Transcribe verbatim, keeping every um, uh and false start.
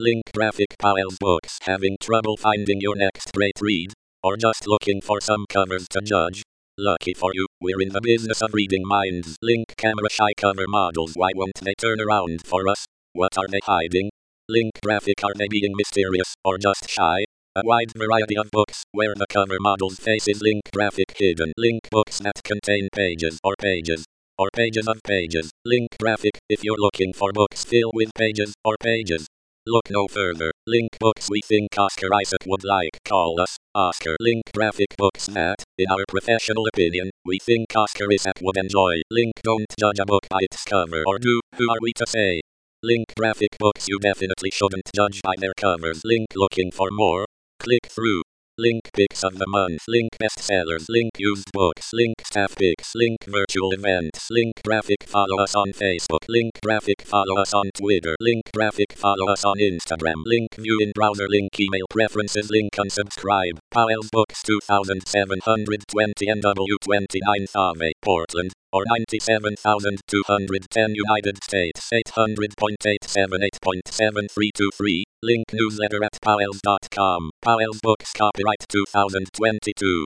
Link graphic Powell's books. Having trouble finding your next great read? Or just looking for some covers to judge? Lucky for you, we're in the business of reading minds. Link camera shy cover models. Why won't they turn around for us? What are they hiding? Link graphic, are they being mysterious, or just shy? A wide variety of books, where the cover model's face is Link graphic hidden. Link books that contain pages or pages, or pages of pages. Link graphic, if you're looking for books filled with pages or pages, look no further. Link books we think Oscar Isaac would like. Call us Oscar. Link graphic books that, in our professional opinion, we think Oscar Isaac would enjoy. Link don't judge a book by its cover, or do, who are we to say? Link graphic books you definitely shouldn't judge by their covers. Link looking for more? Click through. Link picks of the month. Link bestsellers. Link used books. Link staff picks. Link virtual events. Link graphic follow us on Facebook. Link graphic follow us on Twitter. Link graphic follow us on Instagram. Link view in browser. Link email preferences. Link unsubscribe. Powell's Books two thousand seven hundred twenty N W twenty-ninth Ave, Portland, or ninety-seven thousand two hundred ten United States eight hundred point eight seven eight point seven three two three. Link newsletter at powells dot com. Powell's Books copyright two thousand twenty-two.